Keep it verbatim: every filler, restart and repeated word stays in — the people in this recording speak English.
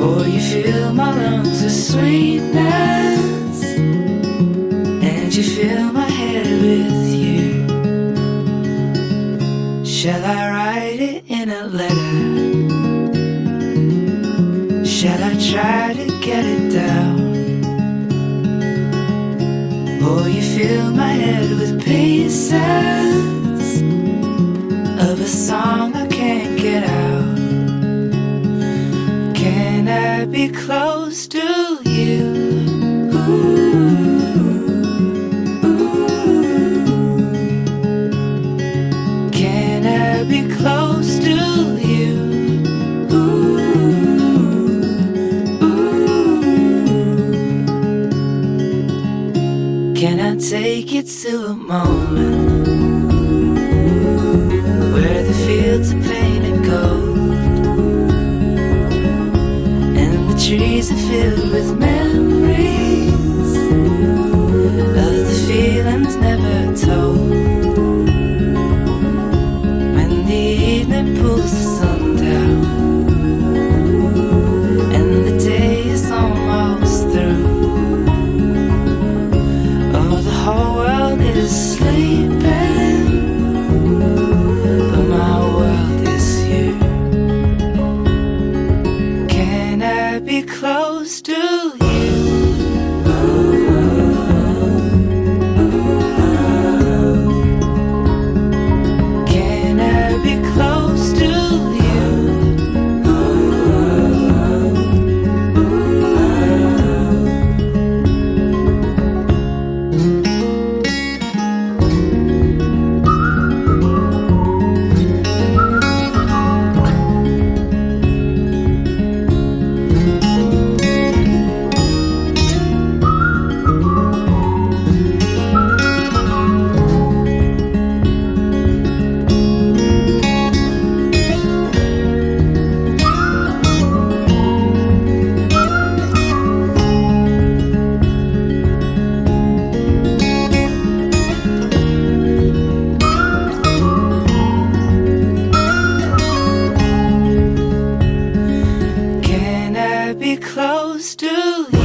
Oh, you fill my lungs with sweetness, and you fill my head with you. Shall I write it in a letter? Shall I try to get it down? Oh, you fill my head with pieces of a song I can't get out. Can I be close to you? Ooh, ooh. Can I be close to you? Ooh, ooh. Can I take you to a moment where the fields are painted gold, trees are filled with memories of the feelings never told? When the evening pulls the sun down and the day is almost through, oh, the whole world is sleeping, but my world is you. Can I be close to you? Can I be close to you? Be close to you.